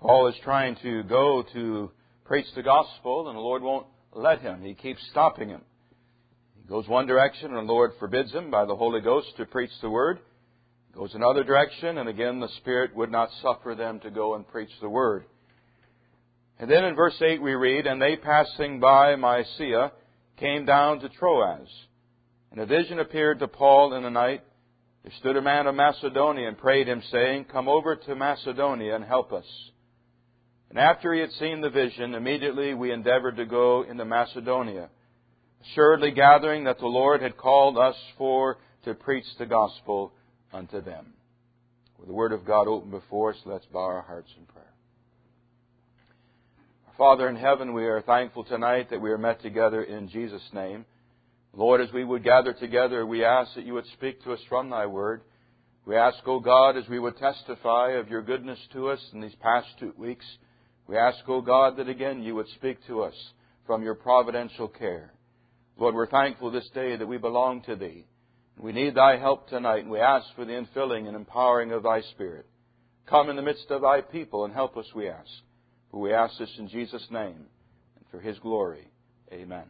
Paul is trying to go to preach the gospel, and the Lord won't let him. He keeps stopping him. He goes one direction, and the Lord forbids him by the Holy Ghost to preach the Word. He goes another direction, and again the Spirit would not suffer them to go and preach the Word. And then in verse 8 we read, "And they passing by Mysia came down to Troas. And a vision appeared to Paul in the night. There stood a man of Macedonia and prayed him, saying, Come over to Macedonia and help us. And after he had seen the vision, immediately we endeavored to go into Macedonia, assuredly gathering that the Lord had called us to preach the gospel unto them." With the Word of God open before us, let's bow our hearts in prayer. Our Father in heaven, we are thankful tonight that we are met together in Jesus' name. Lord, as we would gather together, we ask that you would speak to us from thy Word. We ask, O God, as we would testify of your goodness to us in these past 2 weeks, we ask, O God, that again you would speak to us from your providential care. Lord, we're thankful this day that we belong to thee. We need thy help tonight, and we ask for the infilling and empowering of thy Spirit. Come in the midst of thy people and help us, we ask. For we ask this in Jesus' name and for his glory. Amen.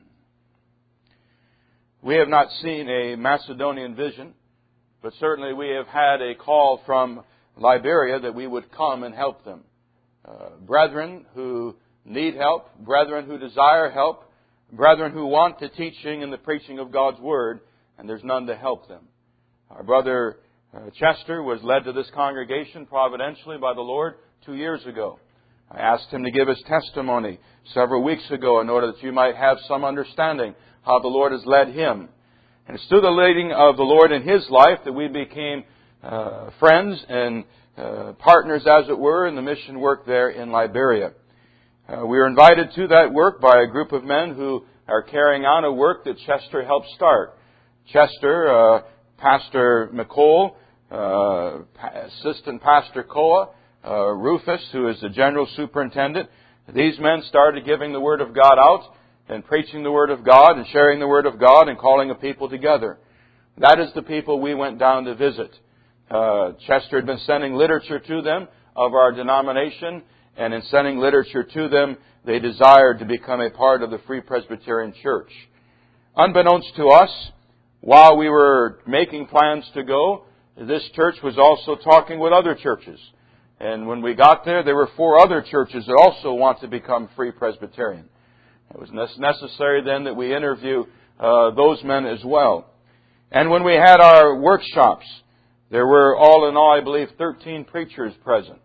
We have not seen a Macedonian vision, but certainly we have had a call from Liberia that we would come and help them. Brethren who need help, brethren who desire help, brethren who want the teaching and the preaching of God's Word, and there's none to help them. Our brother Chester was led to this congregation providentially by the Lord 2 years ago. I asked him to give his testimony several weeks ago in order that you might have some understanding how the Lord has led him. And it's through the leading of the Lord in his life that we became friends and partners, as it were, in the mission work there in Liberia. We were invited to that work by a group of men who are carrying on a work that Chester helped start. Chester, Pastor McCole, Assistant Pastor Koa, Rufus, who is the General Superintendent. These men started giving the Word of God out and preaching the Word of God and sharing the Word of God and calling a people together. That is the people we went down to visit. Chester had been sending literature to them of our denomination, and in sending literature to them, they desired to become a part of the Free Presbyterian Church. Unbeknownst to us, while we were making plans to go, this church was also talking with other churches. And when we got there, there were 4 other churches that also want to become Free Presbyterian. It was necessary then that we interview those men as well. And when we had our workshops, there were all in all, I believe, 13 preachers present,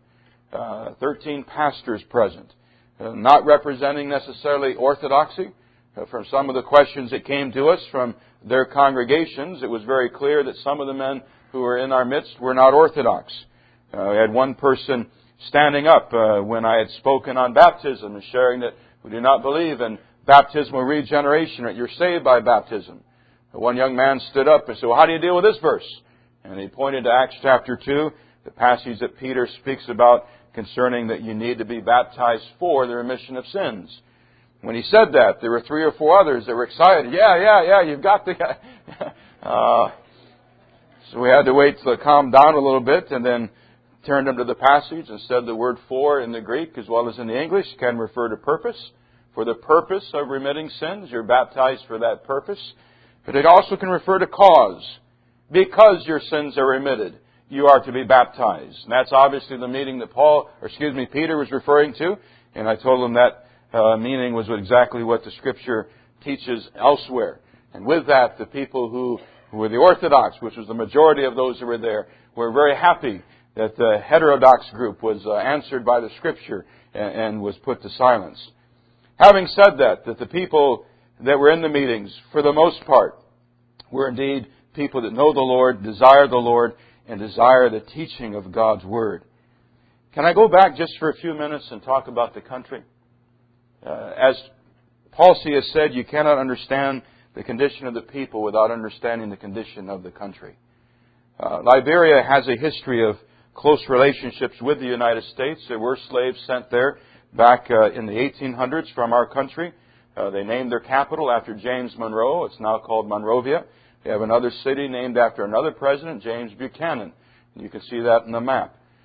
13 pastors present, not representing necessarily orthodoxy. From some of the questions that came to us from their congregations, it was very clear that some of the men who were in our midst were not orthodox. We had one person standing up when I had spoken on baptism and sharing that we do not believe in baptismal regeneration, that you're saved by baptism. One young man stood up and said, "Well, how do you deal with this verse?" And he pointed to Acts chapter 2, the passage that Peter speaks about concerning that you need to be baptized for the remission of sins. When he said that, there were 3 or 4 others that were excited. Yeah, you've got the guy. So we had to wait till it calmed down a little bit and then turned them to the passage and said the word "for" in the Greek as well as in the English can refer to purpose. For the purpose of remitting sins, you're baptized for that purpose. But it also can refer to cause. Because your sins are remitted, you are to be baptized. And that's obviously the meaning that Peter was referring to. And I told him that meaning was exactly what the Scripture teaches elsewhere. And with that, the people who were the Orthodox, which was the majority of those who were there, were very happy that the heterodox group was answered by the Scripture and was put to silence. Having said that the people that were in the meetings, for the most part, were indeed people that know the Lord, desire the Lord, and desire the teaching of God's Word. Can I go back just for a few minutes and talk about the country? As Paul C. has said, you cannot understand the condition of the people without understanding the condition of the country. Liberia has a history of close relationships with the United States. There were slaves sent there back in the 1800s from our country. They named their capital after James Monroe. It's now called Monrovia. They have another city named after another president, James Buchanan. You can see that in the map.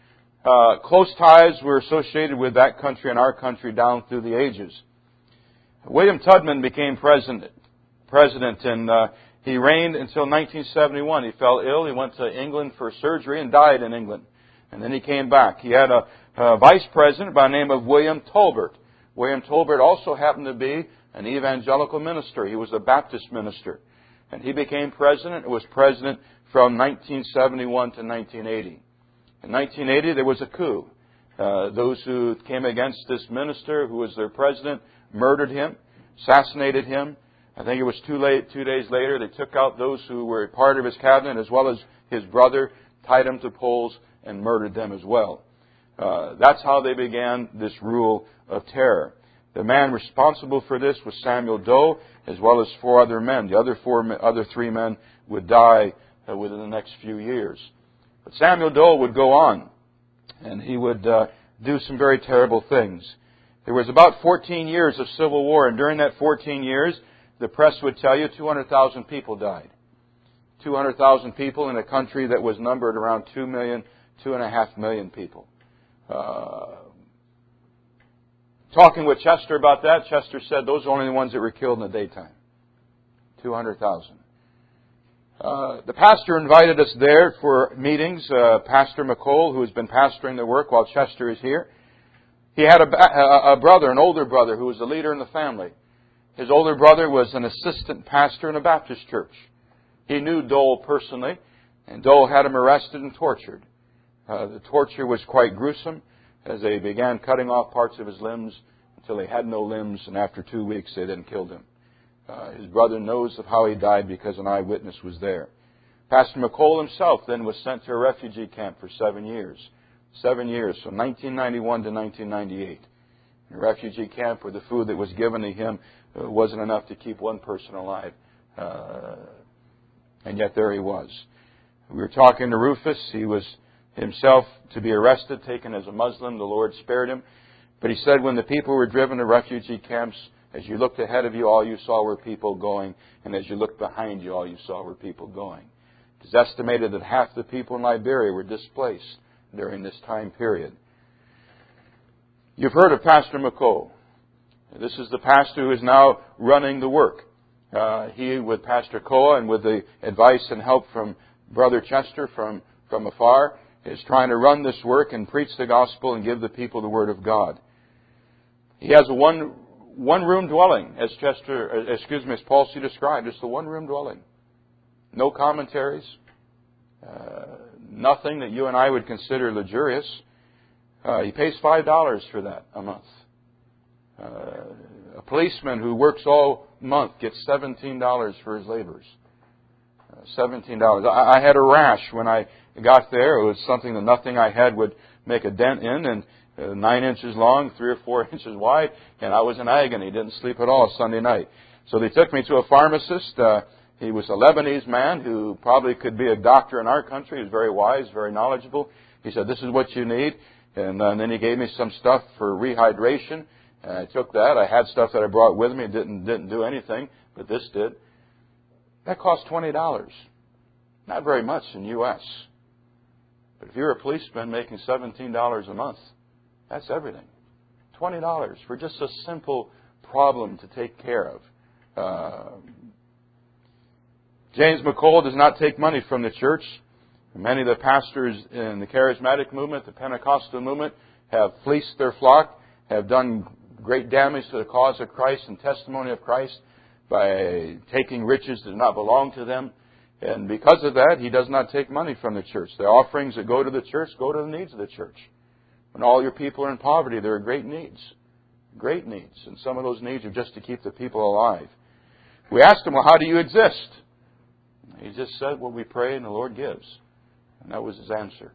Close ties were associated with that country and our country down through the ages. William Tubman became president, and he reigned until 1971. He fell ill. He went to England for surgery and died in England. And then he came back. He had a vice president by the name of William Tolbert. William Tolbert also happened to be an evangelical minister. He was a Baptist minister. And he became president. It was president from 1971 to 1980. In 1980, there was a coup. Those who came against this minister, who was their president, murdered him, assassinated him. I think it was 2 days later, they took out those who were part of his cabinet, as well as his brother, tied them to poles, and murdered them as well. That's how they began this rule of terror. The man responsible for this was Samuel Doe, as well as 4 other men. The other 3 men would die within the next few years. But Samuel Doe would go on, and he would do some very terrible things. There was about 14 years of civil war, and during that 14 years, the press would tell you 200,000 people died. 200,000 people in a country that was numbered around 2 million, 2.5 million people. Talking with Chester about that, Chester said those are only the ones that were killed in the daytime. 200,000. The pastor invited us there for meetings. Pastor McCole, who has been pastoring the work while Chester is here. He had a brother, an older brother, who was the leader in the family. His older brother was an assistant pastor in a Baptist church. He knew Dole personally, and Dole had him arrested and tortured. The torture was quite gruesome, as they began cutting off parts of his limbs until he had no limbs, and after 2 weeks they then killed him. His brother knows of how he died because an eyewitness was there. Pastor McCole himself then was sent to a refugee camp for 7 years. 7 years, from 1991 to 1998. In a refugee camp where the food that was given to him wasn't enough to keep one person alive. And yet there he was. We were talking to Rufus. He was himself to be arrested, taken as a Muslim. The Lord spared him. But he said when the people were driven to refugee camps, as you looked ahead of you, all you saw were people going. And as you looked behind you, all you saw were people going. It is estimated that half the people in Liberia were displaced during this time period. You've heard of Pastor McCole. This is the pastor who is now running the work. He, with Pastor Koa and with the advice and help from Brother Chester from afar, is trying to run this work and preach the gospel and give the people the Word of God. He has a one-room dwelling, as Paul C. described. It's the one-room dwelling. No commentaries. Nothing that you and I would consider luxurious. He pays $5 for that a month. A policeman who works all month gets $17 for his labors. $17. I had a rash when I got there. It was something that nothing I had would make a dent in, and 9 inches long, 3 or 4 inches wide, and I was in agony. Didn't sleep at all Sunday night. So they took me to a pharmacist. He was a Lebanese man who probably could be a doctor in our country. He was very wise, very knowledgeable. He said, "This is what you need." And then he gave me some stuff for rehydration. And I took that. I had stuff that I brought with me. It didn't do anything, but this did. That cost $20. Not very much in U.S. But if you're a policeman making $17 a month, that's everything. $20 for just a simple problem to take care of. James McCole does not take money from the church. Many of the pastors in the charismatic movement, the Pentecostal movement, have fleeced their flock, have done great damage to the cause of Christ and testimony of Christ by taking riches that do not belong to them. And because of that, he does not take money from the church. The offerings that go to the church go to the needs of the church. When all your people are in poverty, there are great needs. Great needs. And some of those needs are just to keep the people alive. We asked him, well, how do you exist? He just said, well, we pray and the Lord gives. And that was his answer.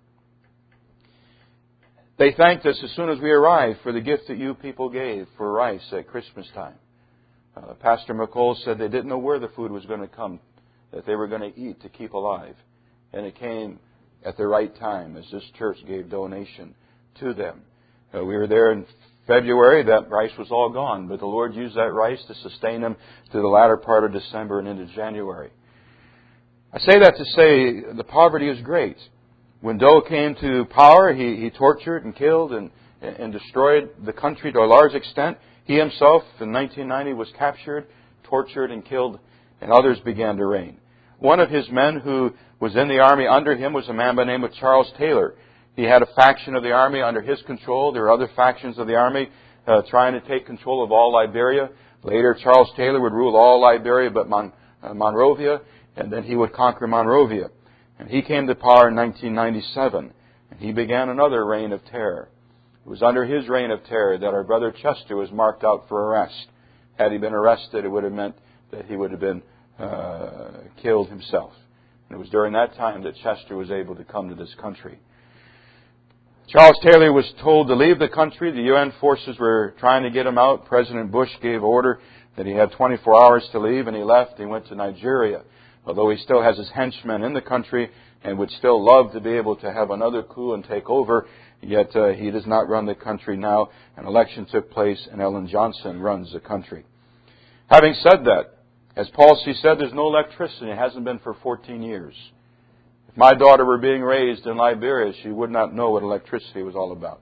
They thanked us as soon as we arrived for the gift that you people gave for rice at Christmas time. Pastor McCole said they didn't know where the food was going to come, that they were going to eat to keep alive. And it came at the right time as this church gave donation to them. We were there in February. That rice was all gone, but the Lord used that rice to sustain them to the latter part of December and into January. I say that to say the poverty is great. When Doe came to power, he tortured and killed and destroyed the country to a large extent. He himself, in 1990, was captured, tortured, and killed, and others began to reign. One of his men who was in the army under him was a man by the name of Charles Taylor. He had a faction of the army under his control. There were other factions of the army trying to take control of all Liberia. Later, Charles Taylor would rule all Liberia but Monrovia, and then he would conquer Monrovia. And he came to power in 1997, and he began another reign of terror. It was under his reign of terror that our brother Chester was marked out for arrest. Had he been arrested, it would have meant that he would have been killed himself. And it was during that time that Chester was able to come to this country. Charles Taylor was told to leave the country. The UN forces were trying to get him out. President Bush gave order that he had 24 hours to leave, and he left. He went to Nigeria, although he still has his henchmen in the country and would still love to be able to have another coup and take over, yet he does not run the country now. An election took place, and Ellen Johnson runs the country. Having said that, as Paul C. said, there's no electricity. It hasn't been for 14 years. If my daughter were being raised in Liberia, she would not know what electricity was all about.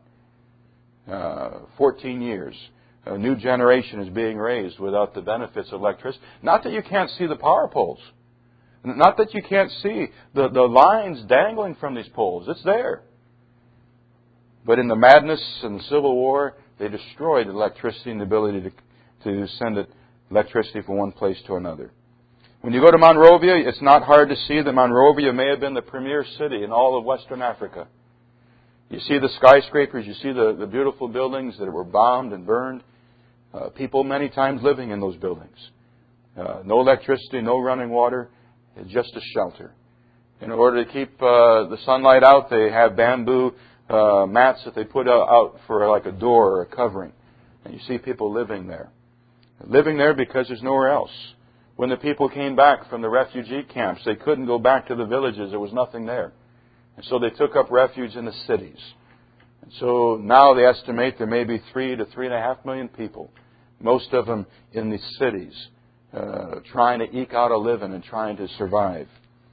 14 years. A new generation is being raised without the benefits of electricity. Not that you can't see the power poles. Not that you can't see the lines dangling from these poles. It's there. But in the madness and the Civil War, they destroyed electricity and the ability to send electricity from one place to another. When you go to Monrovia, it's not hard to see that Monrovia may have been the premier city in all of Western Africa. You see the skyscrapers, you see the beautiful buildings that were bombed and burned. People many times living in those buildings. No electricity, no running water, just a shelter. In order to keep the sunlight out, they have bamboo mats that they put out for like a door or a covering. And you see people living there. Living there because there's nowhere else. When the people came back from the refugee camps, they couldn't go back to the villages. There was nothing there. And so they took up refuge in the cities. And so now they estimate there may be 3 to 3.5 million people, most of them in the cities, trying to eke out a living and trying to survive.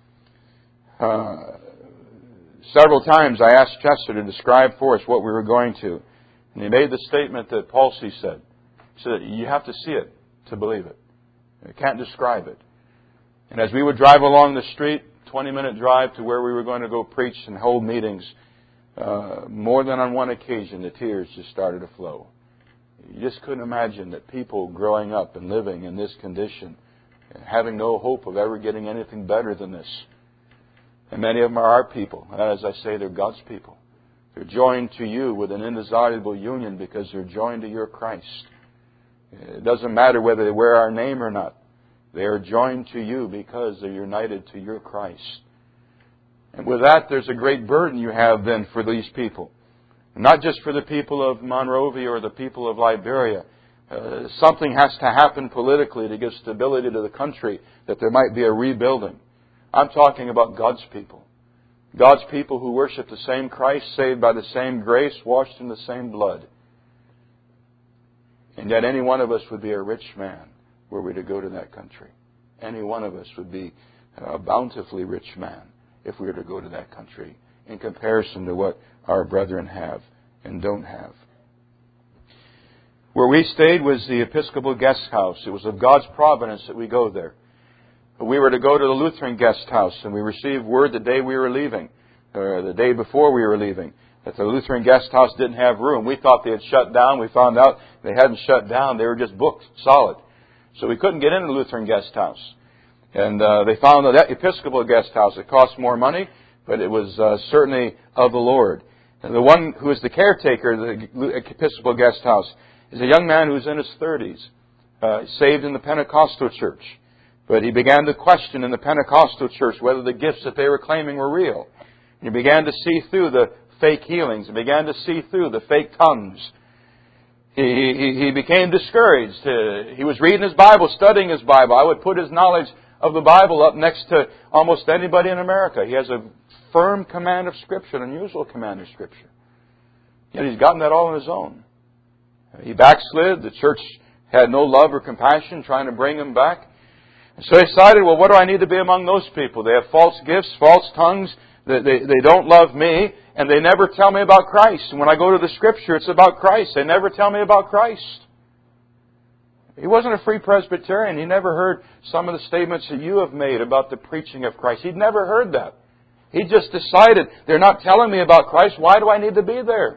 Several times I asked Chester to describe for us what we were going to. And he made the statement that Paul C. said. He said, you have to see it to believe it. You can't describe it. And as we would drive along the street, 20-minute drive to where we were going to go preach and hold meetings, more than on one occasion, the tears just started to flow. You just couldn't imagine that people growing up and living in this condition, having no hope of ever getting anything better than this. And many of them are our people. As I say, they're God's people. They're joined to you with an indissoluble union because they're joined to your Christ. It doesn't matter whether they wear our name or not. They are joined to you because they're united to your Christ. And with that, there's a great burden you have then for these people. Not just for the people of Monrovia or the people of Liberia. Something has to happen politically to give stability to the country, that there might be a rebuilding. I'm talking about God's people. God's people who worship the same Christ, saved by the same grace, washed in the same blood. And yet any one of us would be a rich man were we to go to that country. Any one of us would be a bountifully rich man if we were to go to that country in comparison to what our brethren have and don't have. Where we stayed was the Episcopal Guest House. It was of God's providence that we go there. We were to go to the Lutheran Guest House, and we received word the day we were leaving, or the day before we were leaving, that the Lutheran Guest House didn't have room. We thought they had shut down. We found out they hadn't shut down. They were just booked solid. So we couldn't get into the Lutheran Guest House. And they found that Episcopal Guest House, it cost more money, but it was certainly of the Lord. And the one who is the caretaker of the Episcopal Guest House is a young man who's in his 30s, saved in the Pentecostal church. But he began to question in the Pentecostal church whether the gifts that they were claiming were real. And he began to see through the fake healings. He began to see through the fake tongues. He became discouraged. He was reading his Bible, studying his Bible. I would put his knowledge of the Bible up next to almost anybody in America. He has a firm command of Scripture, an unusual command of Scripture. Yet he's gotten that all on his own. He backslid. The church had no love or compassion trying to bring him back. And so he decided, well, what do I need to be among those people? They have false gifts, false tongues. They don't love me, and they never tell me about Christ. And when I go to the Scripture, it's about Christ. They never tell me about Christ. He wasn't a Free Presbyterian. He never heard some of the statements that you have made about the preaching of Christ. He'd never heard that. He just decided, they're not telling me about Christ. Why do I need to be there?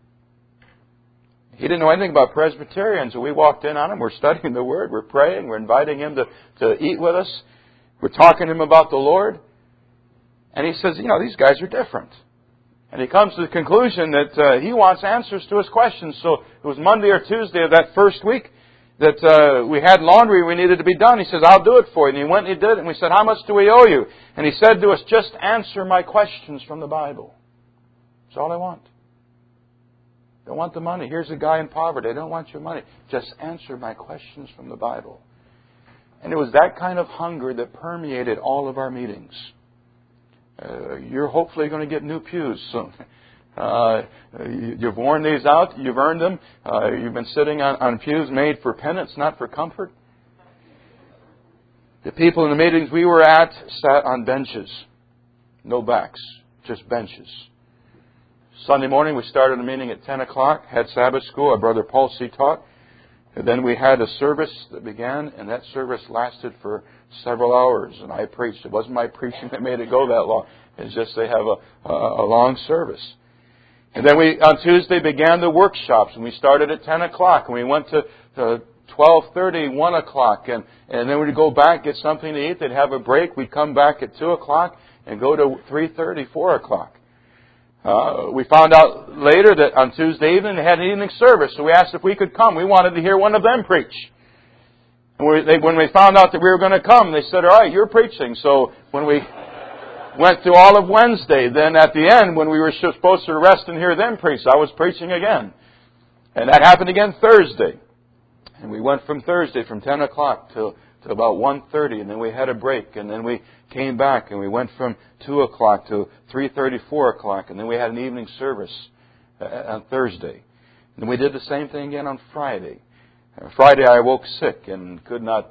He didn't know anything about Presbyterians. So we walked in on him. We're studying the Word. We're praying. We're inviting him to eat with us. We're talking to him about the Lord. And he says, these guys are different. And he comes to the conclusion that he wants answers to his questions. So it was Monday or Tuesday of that first week that we had laundry we needed to be done. He says, I'll do it for you. And he went and he did it. And we said, how much do we owe you? And he said to us, just answer my questions from the Bible. That's all I want. Don't want the money. Here's a guy in poverty. I don't want your money. Just answer my questions from the Bible. And it was that kind of hunger that permeated all of our meetings. You're hopefully going to get new pews soon. You've worn these out. You've earned them. You've been sitting on pews made for penance, not for comfort. The people in the meetings we were at sat on benches. No backs, just benches. Sunday morning we started a meeting at 10 o'clock, had Sabbath school. Our brother Paul C. taught. And then we had a service that began, and that service lasted for several hours. And I preached. It wasn't my preaching that made it go that long. It's just they have a long service. And then we, on Tuesday, began the workshops. And we started at 10 o'clock. And we went to 12:30, 1 o'clock. And then we'd go back, get something to eat. They'd have a break. We'd come back at 2 o'clock and go to 3:30, 4 o'clock. We found out later that on Tuesday evening they had an evening service, so we asked if we could come. We wanted to hear one of them preach. And when we found out that we were going to come, they said, all right, you're preaching. So when we went through all of Wednesday, then at the end, when we were supposed to rest and hear them preach, I was preaching again. And that happened again Thursday. And we went from Thursday from 10 o'clock to about 1:30, and then we had a break, and then we came back, and we went from 2 o'clock to 3:30, 4 o'clock, and then we had an evening service on Thursday. And then we did the same thing again on Friday. Friday I woke sick and could not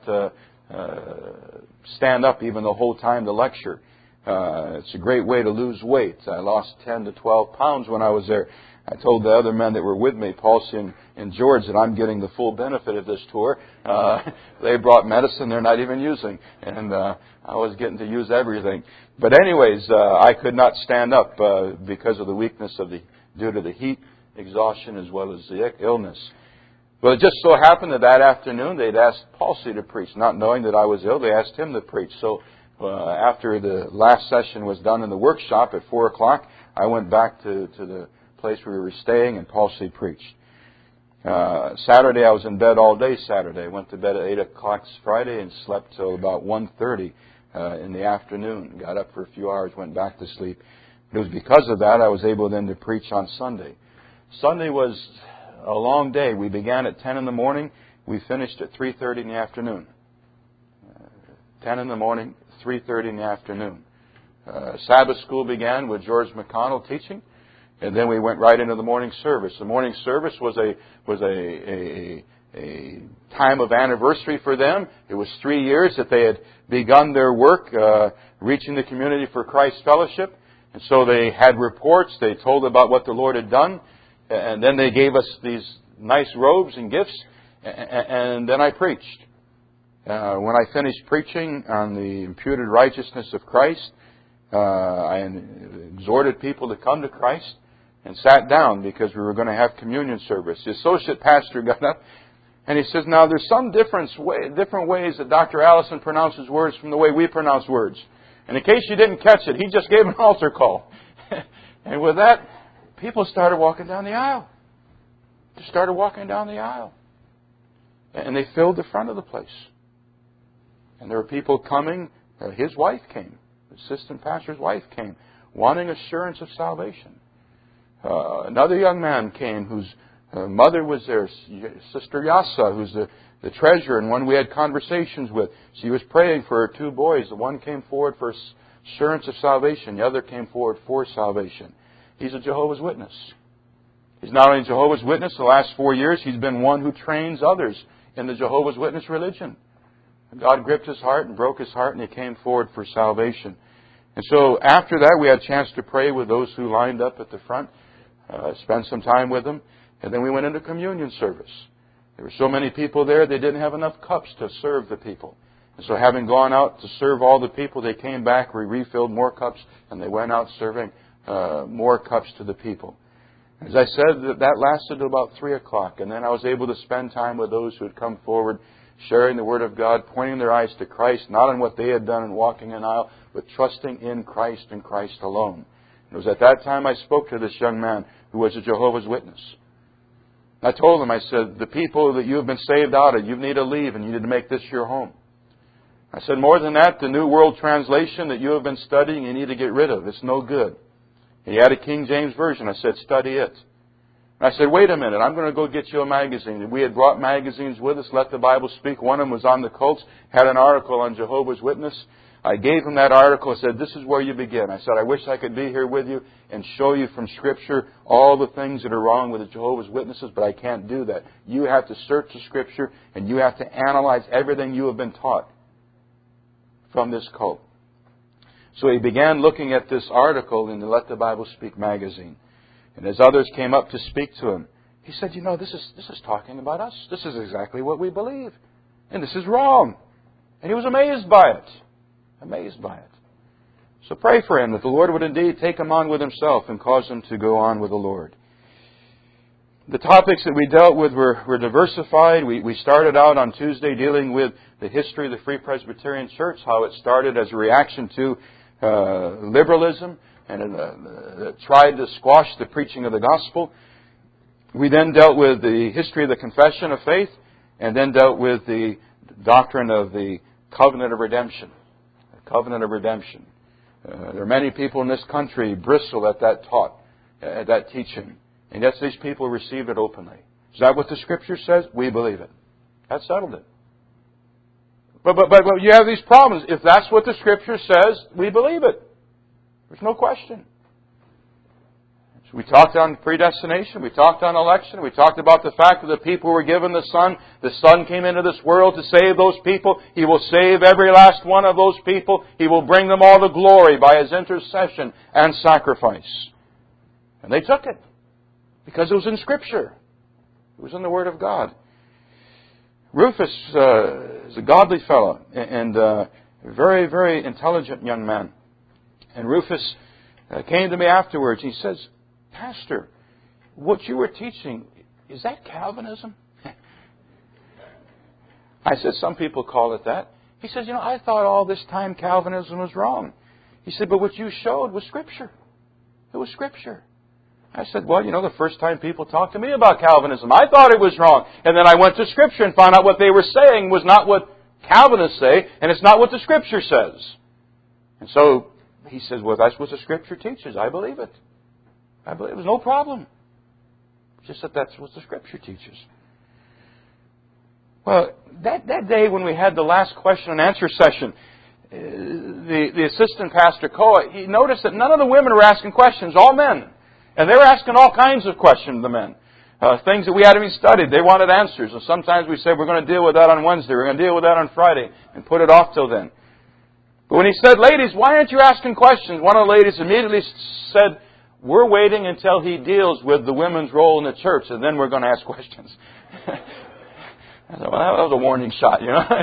stand up even the whole time to lecture. It's a great way to lose weight. I lost 10 to 12 pounds when I was there. I told the other men that were with me, Paulson and George, that I'm getting the full benefit of this tour. They brought medicine they're not even using, and I was getting to use everything. But anyways, I could not stand up because of the weakness due to the heat, exhaustion, as well as the illness. Well, it just so happened that afternoon they'd asked Paulson to preach, not knowing that I was ill. They asked him to preach. So after the last session was done in the workshop at 4 o'clock, I went back to the place where we were staying, and Paul C. preached. Saturday, I was in bed all day Saturday. I went to bed at 8 o'clock Friday and slept till about 1:30 in the afternoon. Got up for a few hours, went back to sleep. It was because of that I was able then to preach on Sunday. Sunday was a long day. We began at 10 in the morning. We finished at 3:30 in the afternoon. 10 in the morning, 3:30 in the afternoon. Sabbath school began with George McConnell teaching. And then we went right into the morning service. The morning service was a time of anniversary for them. It was 3 years that they had begun their work, reaching the community for Christ Fellowship. And so they had reports. They told about what the Lord had done. And then they gave us these nice robes and gifts. And then I preached. When I finished preaching on the imputed righteousness of Christ, I exhorted people to come to Christ and sat down because we were going to have communion service. The associate pastor got up and he says, now there's some different ways that Dr. Allison pronounces words from the way we pronounce words. And in case you didn't catch it, he just gave an altar call. And with that, people started walking down the aisle. Just started walking down the aisle. And they filled the front of the place. And there were people coming. His wife came. The assistant pastor's wife came, wanting assurance of salvation. Another young man came whose mother was there, Sister Yasa, who's the treasurer and one we had conversations with. She was praying for her 2 boys. The one came forward for assurance of salvation. The other came forward for salvation. He's a Jehovah's Witness. He's not only a Jehovah's Witness, the last 4 years he's been one who trains others in the Jehovah's Witness religion. God gripped his heart and broke his heart, and he came forward for salvation. And so after that, we had a chance to pray with those who lined up at the front, spend some time with them, and then we went into communion service. There were so many people there, they didn't have enough cups to serve the people. And so having gone out to serve all the people, they came back, we refilled more cups, and they went out serving more cups to the people. As I said, that lasted about 3 o'clock, and then I was able to spend time with those who had come forward, sharing the Word of God, pointing their eyes to Christ, not on what they had done in walking an aisle, but trusting in Christ and Christ alone. It was at that time I spoke to this young man who was a Jehovah's Witness. I told him, I said, the people that you have been saved out of, you need to leave and you need to make this your home. I said, more than that, the New World Translation that you have been studying, you need to get rid of. It's no good. He had a King James Version. I said, study it. And I said, wait a minute, I'm going to go get you a magazine. We had brought magazines with us, Let the Bible Speak. One of them was on the cults, had an article on Jehovah's Witness. I gave him that article and said, this is where you begin. I said, I wish I could be here with you and show you from Scripture all the things that are wrong with the Jehovah's Witnesses, but I can't do that. You have to search the Scripture and you have to analyze everything you have been taught from this cult. So he began looking at this article in the Let the Bible Speak magazine. And as others came up to speak to him, he said, you know, this is talking about us. This is exactly what we believe. And this is wrong. And he was amazed by it. Amazed by it. So pray for him that the Lord would indeed take him on with himself and cause him to go on with the Lord. The topics that we dealt with were diversified. We started out on Tuesday dealing with the history of the Free Presbyterian Church, how it started as a reaction to liberalism and tried to squash the preaching of the gospel. We then dealt with the history of the confession of faith and then dealt with the doctrine of the covenant of redemption. The covenant of redemption. There are many people in this country bristle at that teaching. And yet these people received it openly. Is that what the Scripture says? We believe it. That settled it. But you have these problems. If that's what the Scripture says, we believe it. There's no question. So we talked on predestination. We talked on election. We talked about the fact that the people were given the Son. The Son came into this world to save those people. He will save every last one of those people. He will bring them all to glory by His intercession and sacrifice. And they took it. Because it was in Scripture. It was in the Word of God. Rufus is a godly fellow and a very, very intelligent young man. And Rufus came to me afterwards. He says, Pastor, what you were teaching, is that Calvinism? I said, some people call it that. He says, I thought all this time Calvinism was wrong. He said, but what you showed was Scripture. It was Scripture. I said, well, the first time people talked to me about Calvinism, I thought it was wrong. And then I went to Scripture and found out what they were saying was not what Calvinists say, and it's not what the Scripture says. And so he says, well, that's what the Scripture teaches. I believe it. I believe it was no problem. Just that that's what the Scripture teaches. Well, that day when we had the last question and answer session, the assistant pastor, Koa, he noticed that none of the women were asking questions, all men. And they were asking all kinds of questions, the men. Things that we hadn't even studied. They wanted answers. And sometimes we said, we're going to deal with that on Wednesday. We're going to deal with that on Friday. And put it off till then. But when he said, ladies, why aren't you asking questions? One of the ladies immediately said, we're waiting until he deals with the women's role in the church. And then we're going to ask questions. I thought, well, that was a warning shot,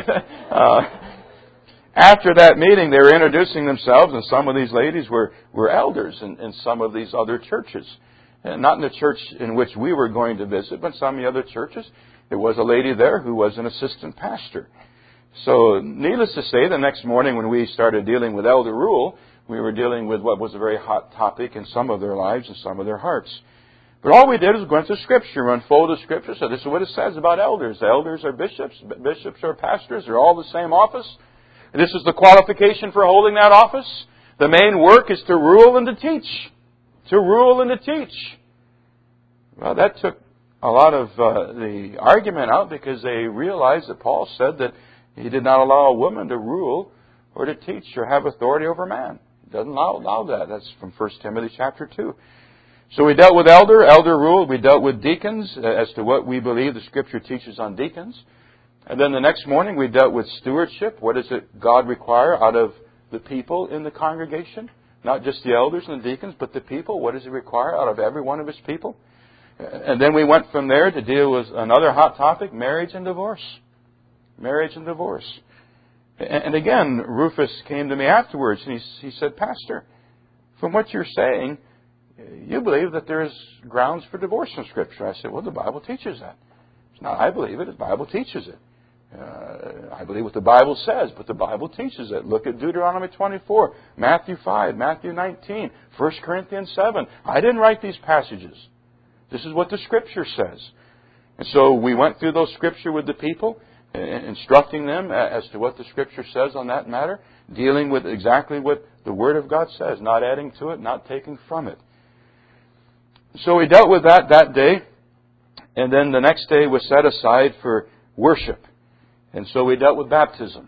After that meeting, they were introducing themselves, and some of these ladies were elders in some of these other churches. And not in the church in which we were going to visit, but some of the other churches. There was a lady there who was an assistant pastor. So, needless to say, the next morning when we started dealing with elder rule, we were dealing with what was a very hot topic in some of their lives and some of their hearts. But all we did was go into Scripture, unfold the Scripture. So this is what it says about elders. Elders are bishops. Bishops are pastors. They're all the same office. This is the qualification for holding that office. The main work is to rule and to teach. To rule and to teach. Well, that took a lot of the argument out because they realized that Paul said that he did not allow a woman to rule or to teach or have authority over man. He doesn't allow that. That's from 1 Timothy chapter 2. So we dealt with elder rule. We dealt with deacons as to what we believe the Scripture teaches on deacons. And then the next morning we dealt with stewardship. What does God require out of the people in the congregation? Not just the elders and the deacons, but the people. What does He require out of every one of His people? And then we went from there to deal with another hot topic, marriage and divorce. Marriage and divorce. And again, Rufus came to me afterwards and he said, Pastor, from what you're saying, you believe that there's grounds for divorce in Scripture. I said, well, the Bible teaches that. It's not I believe it, the Bible teaches it. I believe what the Bible says, but the Bible teaches it. Look at Deuteronomy 24, Matthew 5, Matthew 19, 1 Corinthians 7. I didn't write these passages. This is what the Scripture says. And so we went through those Scripture with the people, instructing them as to what the Scripture says on that matter, dealing with exactly what the Word of God says, not adding to it, not taking from it. So we dealt with that day, and then the next day was set aside for worship. And so we dealt with baptism.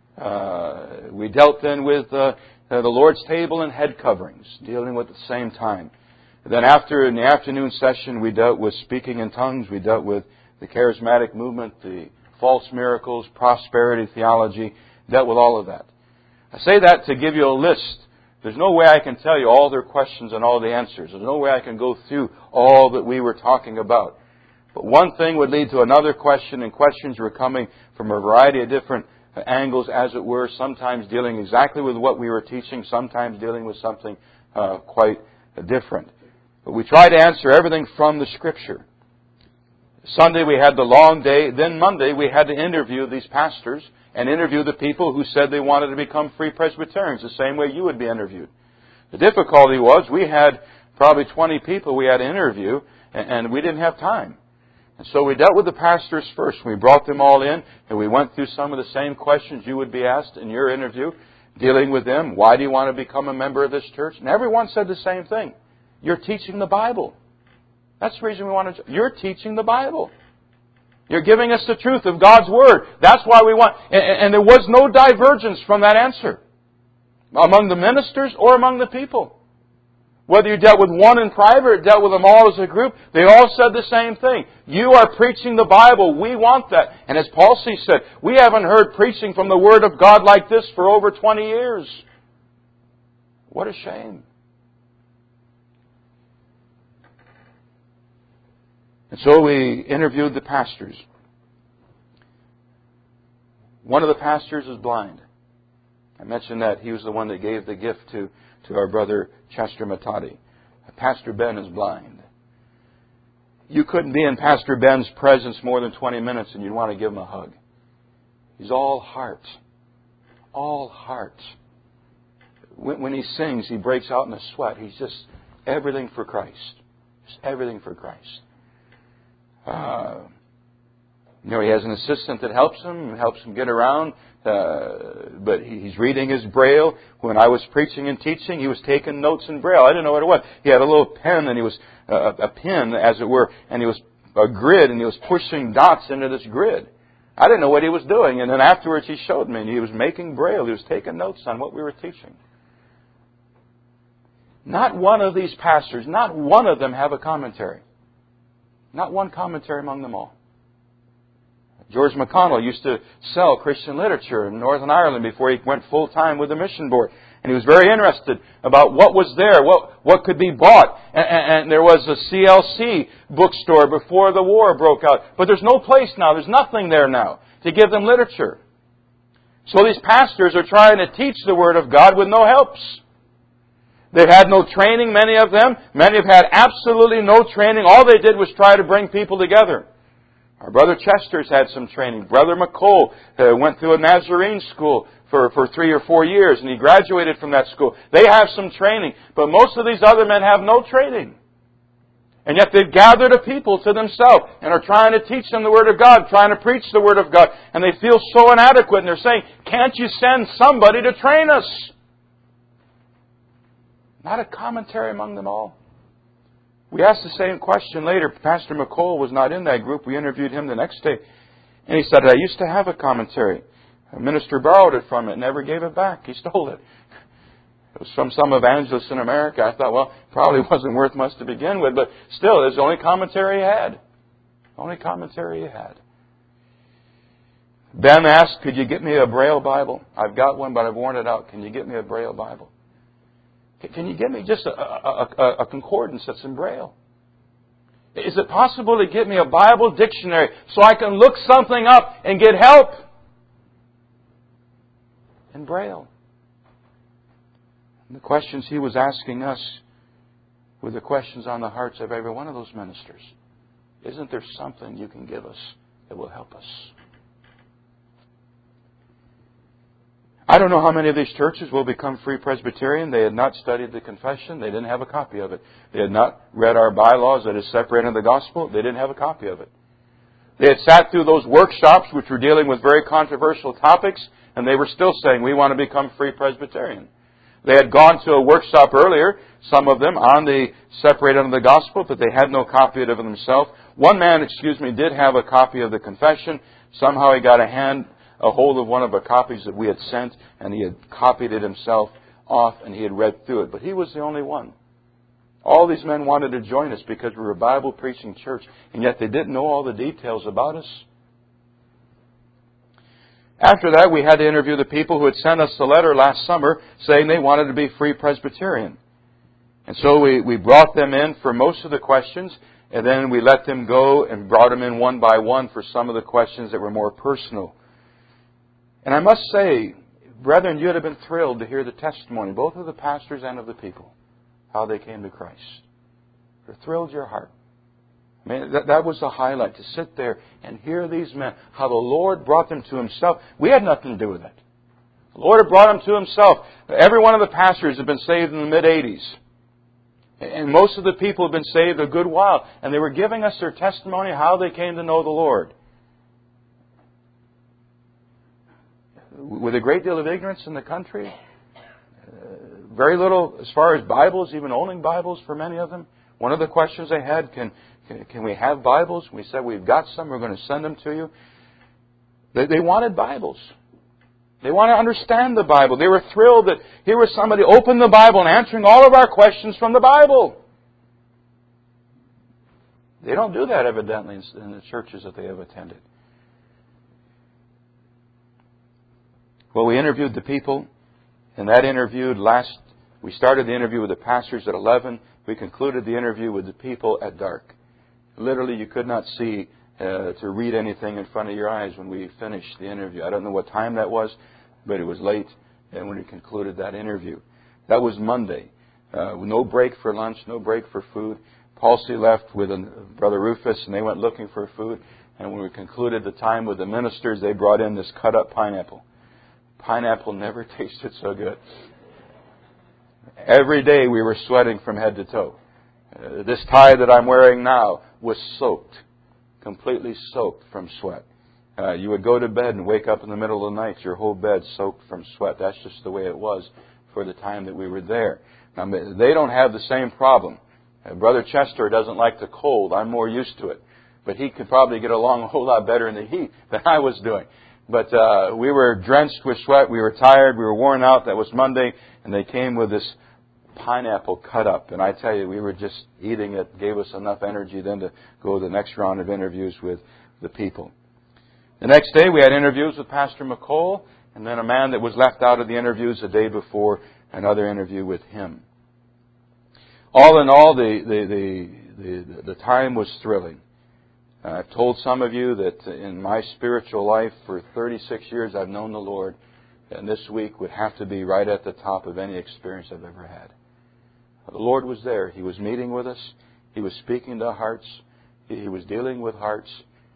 We dealt then with the Lord's table and head coverings, dealing with at the same time. Then in the afternoon session, we dealt with speaking in tongues. We dealt with the charismatic movement, the false miracles, prosperity theology, dealt with all of that. I say that to give you a list. There's no way I can tell you all their questions and all the answers. There's no way I can go through all that we were talking about. But one thing would lead to another question, and questions were coming from a variety of different angles, as it were, sometimes dealing exactly with what we were teaching, sometimes dealing with something quite different. But we try to answer everything from the Scripture. Sunday we had the long day. Then Monday we had to interview these pastors and interview the people who said they wanted to become Free Presbyterians, the same way you would be interviewed. The difficulty was we had probably 20 people we had to interview, and we didn't have time. And so we dealt with the pastors first. We brought them all in, and we went through some of the same questions you would be asked in your interview, dealing with them. Why do you want to become a member of this church? And everyone said the same thing. You're teaching the Bible. That's the reason we want to... You're teaching the Bible. You're giving us the truth of God's Word. That's why we want... And there was no divergence from that answer, among the ministers or among the people. Whether you dealt with one in private or dealt with them all as a group, they all said the same thing. You are preaching the Bible. We want that. And as Paul C. said, we haven't heard preaching from the Word of God like this for over 20 years. What a shame. And so we interviewed the pastors. One of the pastors is blind. I mentioned that he was the one that gave the gift to our brother Chester Matati. Pastor Ben is blind. You couldn't be in Pastor Ben's presence more than 20 minutes and you'd want to give him a hug. He's all heart. All heart. When he sings, he breaks out in a sweat. He's just everything for Christ. Just everything for Christ. He has an assistant that helps him get around. But he's reading his Braille. When I was preaching and teaching, he was taking notes in Braille. I didn't know what it was. He had a little pen, and he was a pin, as it were, and he was a grid, and he was pushing dots into this grid. I didn't know what he was doing, and then afterwards he showed me, and he was making Braille. He was taking notes on what we were teaching. Not one of these pastors, not one of them have a commentary. Not one commentary among them all. George McConnell used to sell Christian literature in Northern Ireland before he went full-time with the mission board. And he was very interested about what was there, what could be bought. And there was a CLC bookstore before the war broke out. But there's no place now, there's nothing there now to give them literature. So these pastors are trying to teach the Word of God with no helps. They've had no training, many of them. Many have had absolutely no training. All they did was try to bring people together. Our brother Chester's had some training. Brother McCole went through a Nazarene school for 3 or 4 years, and he graduated from that school. They have some training, but most of these other men have no training. And yet they've gathered a people to themselves and are trying to teach them the Word of God, trying to preach the Word of God, and they feel so inadequate, and they're saying, can't you send somebody to train us? Not a commentary among them all. We asked the same question later. Pastor McCole was not in that group. We interviewed him the next day. And he said, I used to have a commentary. A minister borrowed it from it and never gave it back. He stole it. It was from some evangelist in America. I thought, well, probably wasn't worth much to begin with. But still, it's the only commentary he had. Only commentary he had. Ben asked, could you get me a Braille Bible? I've got one, but I've worn it out. Can you get me a Braille Bible? Can you get me just a concordance that's in Braille? Is it possible to get me a Bible dictionary so I can look something up and get help in Braille? And the questions he was asking us were the questions on the hearts of every one of those ministers. Isn't there something you can give us that will help us? I don't know how many of these churches will become Free Presbyterian. They had not studied the confession. They didn't have a copy of it. They had not read our bylaws that is separating the gospel. They didn't have a copy of it. They had sat through those workshops which were dealing with very controversial topics, and they were still saying, we want to become Free Presbyterian. They had gone to a workshop earlier, some of them, on the separating of the gospel, but they had no copy of it themselves. One man, did have a copy of the confession. Somehow he got a hold of one of the copies that we had sent, and he had copied it himself off, and he had read through it. But he was the only one. All these men wanted to join us because we were a Bible-preaching church, and yet they didn't know all the details about us. After that, we had to interview the people who had sent us the letter last summer saying they wanted to be Free Presbyterian. And so we brought them in for most of the questions, and then we let them go and brought them in one by one for some of the questions that were more personal. And I must say, brethren, you would have been thrilled to hear the testimony, both of the pastors and of the people, how they came to Christ. It thrilled your heart. I mean, that was the highlight, to sit there and hear these men, how the Lord brought them to Himself. We had nothing to do with it. The Lord had brought them to Himself. Every one of the pastors had been saved in the mid-'80s. And most of the people had been saved a good while. And they were giving us their testimony how they came to know the Lord. With a great deal of ignorance in the country, very little as far as Bibles, even owning Bibles for many of them. One of the questions they had, can we have Bibles? We said, we've got some, we're going to send them to you. They wanted Bibles. They want to understand the Bible. They were thrilled that here was somebody opening the Bible and answering all of our questions from the Bible. They don't do that, evidently, in the churches that they have attended. Well, we interviewed the people, and that we started the interview with the pastors at 11. We concluded the interview with the people at dark. Literally, you could not see to read anything in front of your eyes when we finished the interview. I don't know what time that was, but it was late and when we concluded that interview. That was Monday. No break for lunch, no break for food. Palsy left with Brother Rufus, and they went looking for food. And when we concluded the time with the ministers, they brought in this cut-up pineapple. Pineapple never tasted so good. Every day we were sweating from head to toe. This tie that I'm wearing now was soaked, completely soaked from sweat. You would go to bed and wake up in the middle of the night, your whole bed soaked from sweat. That's just the way it was for the time that we were there. Now, they don't have the same problem. Brother Chester doesn't like the cold. I'm more used to it. But he could probably get along a whole lot better in the heat than I was doing. But we were drenched with sweat. We were tired. We were worn out. That was Monday. And they came with this pineapple cut up. And I tell you, we were just eating it. Gave us enough energy then to go to the next round of interviews with the people. The next day we had interviews with Pastor McCole. And then a man that was left out of the interviews the day before, another interview with him. All in all, the time was thrilling. I've told some of you that in my spiritual life for 36 years I've known the Lord, and this week would have to be right at the top of any experience I've ever had. The Lord was there. He was meeting with us. He was speaking to hearts. He was dealing with hearts.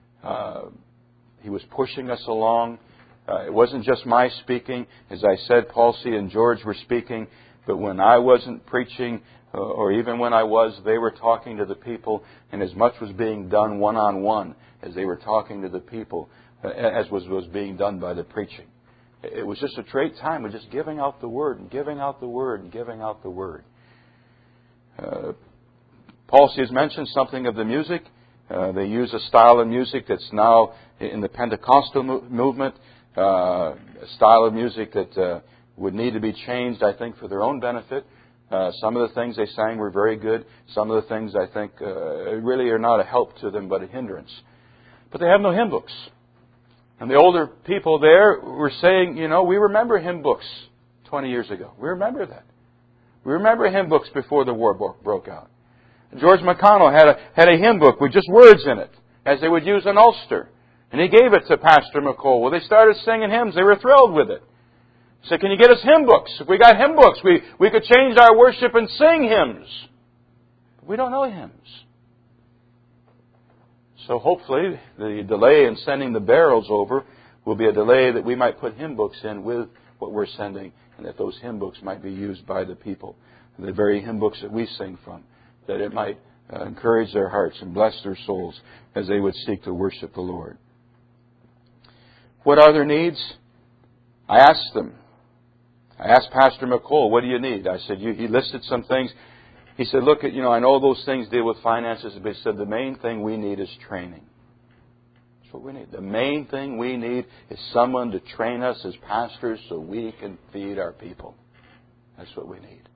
He was pushing us along. It wasn't just my speaking. As I said, Paul C. and George were speaking, but when I wasn't preaching, or even when I was, they were talking to the people, and as much was being done one-on-one as they were talking to the people, as was being done by the preaching. It was just a great time of just giving out the Word, and giving out the Word, and giving out the Word. Paul C. has mentioned something of the music. They use a style of music that's now in the Pentecostal movement, a style of music that would need to be changed, I think, for their own benefit. Some of the things they sang were very good. Some of the things, I think, really are not a help to them, but a hindrance. But they have no hymn books. And the older people there were saying, we remember hymn books 20 years ago. We remember that. We remember hymn books before the war broke out. George McConnell had a hymn book with just words in it, as they would use in Ulster. And he gave it to Pastor McCole. Well, they started singing hymns. They were thrilled with it. He said, can you get us hymn books? If we got hymn books, we could change our worship and sing hymns. But we don't know hymns. So hopefully the delay in sending the barrels over will be a delay that we might put hymn books in with what we're sending, and that those hymn books might be used by the people, the very hymn books that we sing from, that it might encourage their hearts and bless their souls as they would seek to worship the Lord. What are their needs? I asked them. I asked Pastor McCole, what do you need? I said, he listed some things. He said, look, I know those things deal with finances, but he said the main thing we need is training. That's what we need. The main thing we need is someone to train us as pastors so we can feed our people. That's what we need.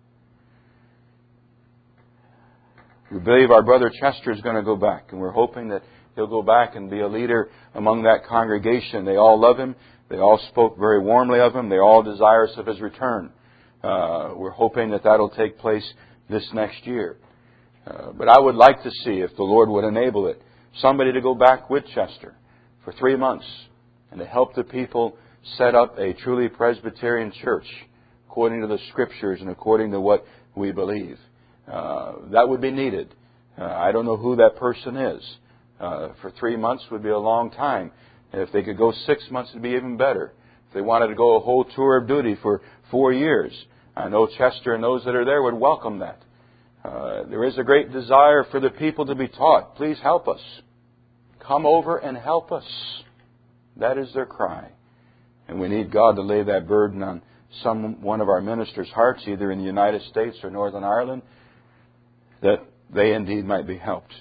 We believe our brother Chester is going to go back, and we're hoping that he'll go back and be a leader among that congregation. They all love him. They all spoke very warmly of him. They're all desirous of his return. We're hoping that that'll take place this next year. But I would like to see, if the Lord would enable it, somebody to go back with Chester for 3 months and to help the people set up a truly Presbyterian church according to the Scriptures and according to what we believe. That would be needed. I don't know who that person is. For 3 months would be a long time. And if they could go 6 months, it would be even better. If they wanted to go a whole tour of duty for 4 years, I know Chester and those that are there would welcome that. There is a great desire for the people to be taught. Please help us. Come over and help us. That is their cry. And we need God to lay that burden on one of our ministers' hearts, either in the United States or Northern Ireland, that they indeed might be helped.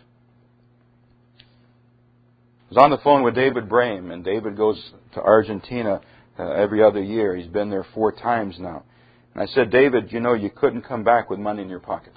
I was on the phone with David Brame, and David goes to Argentina every other year. He's been there 4 times now. And I said, David, you couldn't come back with money in your pockets.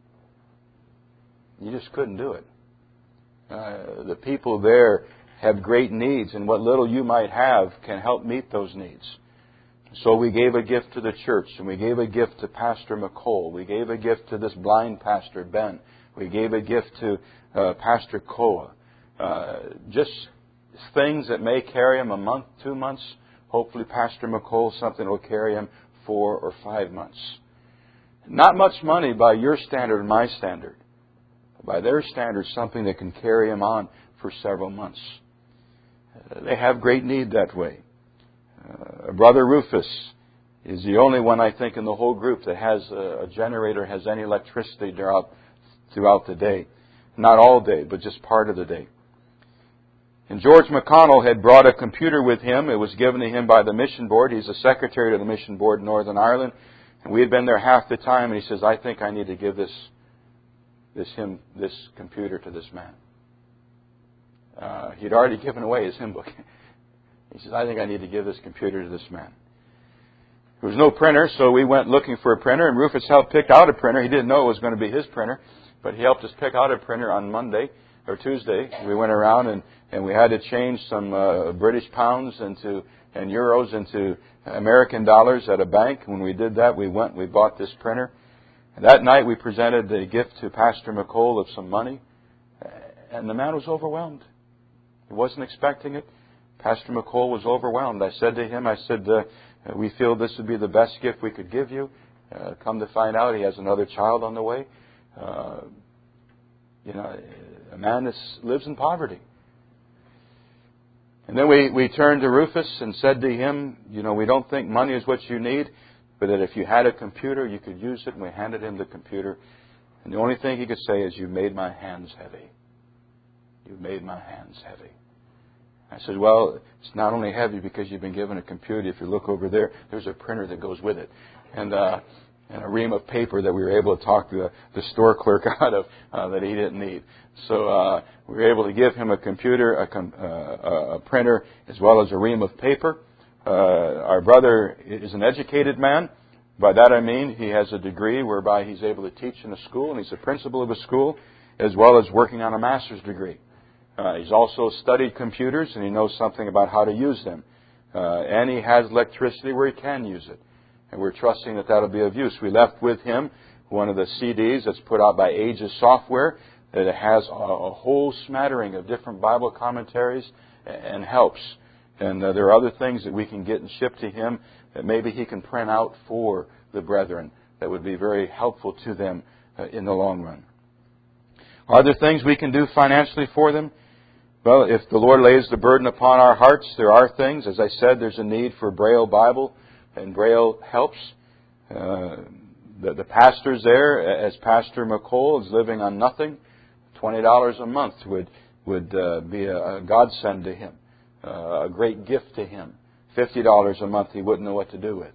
You just couldn't do it. The people there have great needs, and what little you might have can help meet those needs. So we gave a gift to the church, and we gave a gift to Pastor McCole. We gave a gift to this blind pastor, Ben. We gave a gift to Pastor Koa. Just things that may carry him a month, 2 months. Hopefully Pastor McCole, something will carry him 4 or 5 months. Not much money by your standard and my standard. By their standard, something that can carry him on for several months. They have great need that way. Brother Rufus is the only one, I think, in the whole group that has a generator, has any electricity throughout the day. Not all day, but just part of the day. And George McConnell had brought a computer with him. It was given to him by the mission board. He's the secretary to the mission board in Northern Ireland. And we had been there half the time, and he says, I think I need to give this computer to this man. He'd already given away his hymn book. He says, I think I need to give this computer to this man. There was no printer, so we went looking for a printer, and Rufus helped pick out a printer. He didn't know it was going to be his printer, but he helped us pick out a printer on Monday or Tuesday. We went around and we had to change some British pounds and euros into American dollars at a bank. When we did that, we bought this printer. And that night we presented a gift to Pastor McCole of some money, and the man was overwhelmed. He wasn't expecting it. Pastor McCole was overwhelmed. I said to him, we feel this would be the best gift we could give you. Come to find out, he has another child on the way. A man that lives in poverty. And then we turned to Rufus and said to him, we don't think money is what you need, but that if you had a computer, you could use it. And we handed him the computer. And the only thing he could say is, you made my hands heavy. You made my hands heavy. I said, well, it's not only heavy because you've been given a computer. If you look over there, there's a printer that goes with it. And a ream of paper that we were able to talk the store clerk out of that he didn't need. So we were able to give him a computer, a printer, as well as a ream of paper. Our brother is an educated man. By that I mean he has a degree whereby he's able to teach in a school, and he's the principal of a school, as well as working on a master's degree. He's also studied computers, and he knows something about how to use them. And he has electricity where he can use it. And we're trusting that that'll be of use. We left with him one of the CDs that's put out by Aegis Software that has a whole smattering of different Bible commentaries and helps. And there are other things that we can get and ship to him that maybe he can print out for the brethren that would be very helpful to them in the long run. Are there things we can do financially for them? Well, if the Lord lays the burden upon our hearts, there are things. As I said, there's a need for Braille Bible, and Braille helps. The pastors there, as Pastor McCole is living on nothing, $20 a month would be a godsend to him, a great gift to him. $50 a month he wouldn't know what to do with.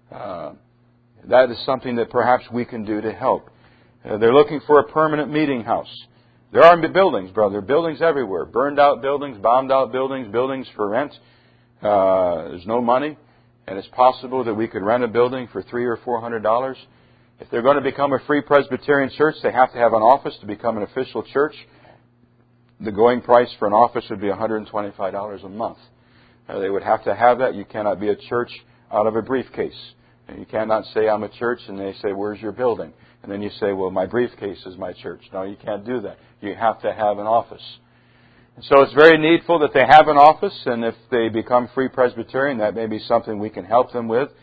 That is something that perhaps we can do to help. They're looking for a permanent meeting house. There are buildings, brother, buildings everywhere. Burned out buildings, bombed out buildings, buildings for rent. There's no money, and it's possible that we could rent a building for $300 or $400. If they're going to become a Free Presbyterian church, they have to have an office to become an official church. The going price for an office would be $125 a month. They would have to have that. You cannot be a church out of a briefcase. And you cannot say, I'm a church, and they say, where's your building? And then you say, well, my briefcase is my church. No, you can't do that. You have to have an office. And so it's very needful that they have an office, and if they become Free Presbyterian, that may be something we can help them with.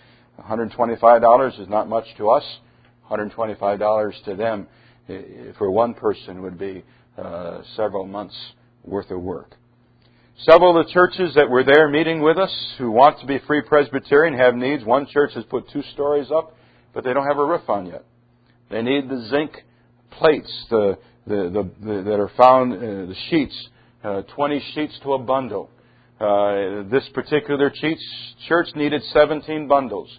$125 is not much to us. $125 to them for one person would be several months' worth of work. Several of the churches that were there meeting with us who want to be Free Presbyterian have needs. One church has put 2 stories up, but they don't have a roof on yet. They need the zinc plates that are found, the sheets, 20 sheets to a bundle. This particular church needed 17 bundles.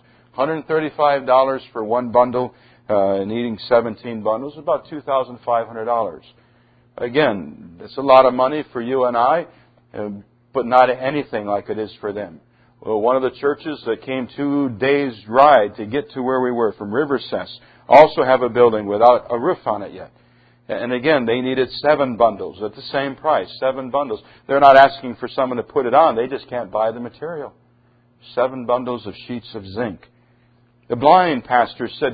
$135 for one bundle, needing 17 bundles, about $2,500. Again, it's a lot of money for you and I, but not anything like it is for them. Well, one of the churches that came 2 days' ride to get to where we were from Rivercess also have a building without a roof on it yet. And again, they needed 7 bundles at the same price, 7 bundles. They're not asking for someone to put it on. They just can't buy the material. 7 bundles of sheets of zinc. The blind pastor said,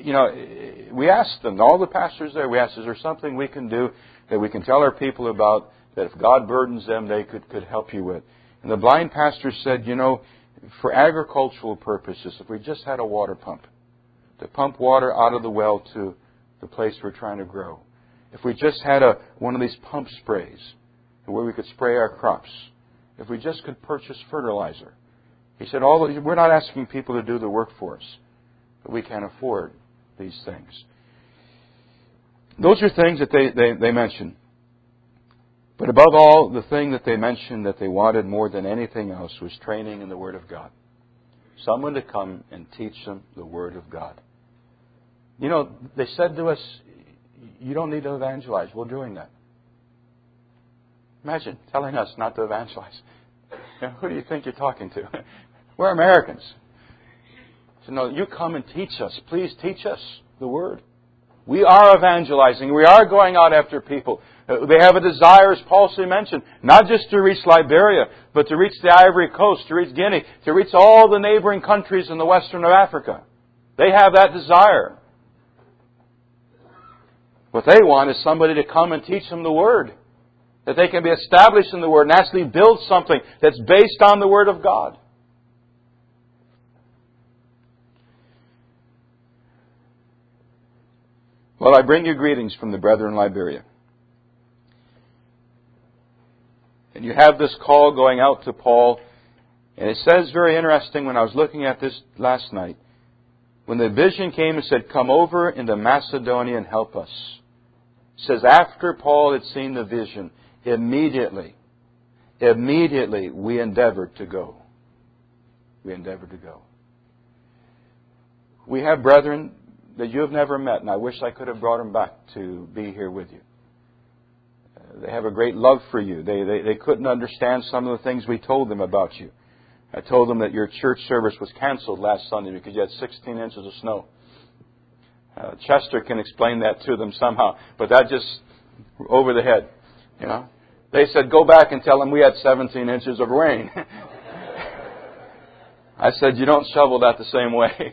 we asked them, all the pastors there, we asked, is there something we can do that we can tell our people about that if God burdens them, they could help you with? And the blind pastor said, for agricultural purposes, if we just had a water pump to pump water out of the well to the place we're trying to grow, if we just had one of these pump sprays where we could spray our crops, if we just could purchase fertilizer. He said, we're not asking people to do the work for us, but we can't afford these things. Those are things that they mention. But above all, the thing that they mentioned that they wanted more than anything else was training in the Word of God. Someone to come and teach them the Word of God. They said to us, you don't need to evangelize. We're doing that. Imagine telling us not to evangelize. Who do you think you're talking to? We're Americans. So no, you come and teach us. Please teach us the Word. We are evangelizing. We are going out after people. They have a desire, as Paul mentioned, not just to reach Liberia, but to reach the Ivory Coast, to reach Guinea, to reach all the neighboring countries in the western of Africa. They have that desire. What they want is somebody to come and teach them the Word. That they can be established in the Word and actually build something that's based on the Word of God. Well, I bring you greetings from the brethren in Liberia. And you have this call going out to Paul. And it says very interesting when I was looking at this last night. When the vision came and said, come over into Macedonia and help us. It says after Paul had seen the vision, immediately we endeavored to go. We endeavored to go. We have brethren that you have never met, and I wish I could have brought them back to be here with you. They have a great love for you. They couldn't understand some of the things we told them about you. I told them that your church service was canceled last Sunday because you had 16 inches of snow. Chester can explain that to them somehow, but that just over the head, They said, go back and tell them we had 17 inches of rain. I said, you don't shovel that the same way.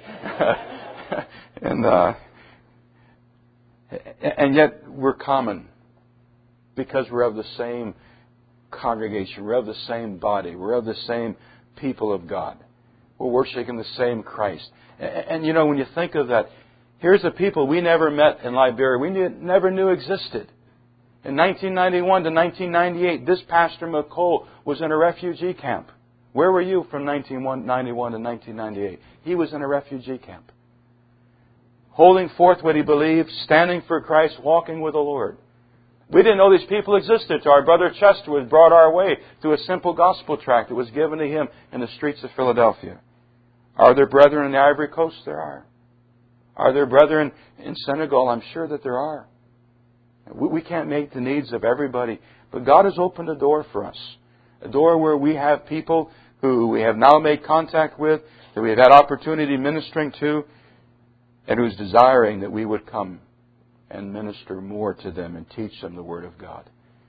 And yet we're common because we're of the same congregation. We're of the same body. We're of the same people of God. We're worshiping the same Christ. And you know, when you think of that, here's the people we never met in Liberia. We never knew existed. In 1991 to 1998, this Pastor McCole was in a refugee camp. Where were you from 1991 to 1998? He was in a refugee camp. Holding forth what he believed, standing for Christ, walking with the Lord. We didn't know these people existed till our brother Chester was brought our way through a simple gospel tract that was given to him in the streets of Philadelphia. Are there brethren in the Ivory Coast? There are. Are there brethren in Senegal? I'm sure that there are. We can't meet the needs of everybody, but God has opened a door for us. A door where we have people who we have now made contact with, that we have had opportunity ministering to, and who's desiring that we would come and minister more to them and teach them the Word of God.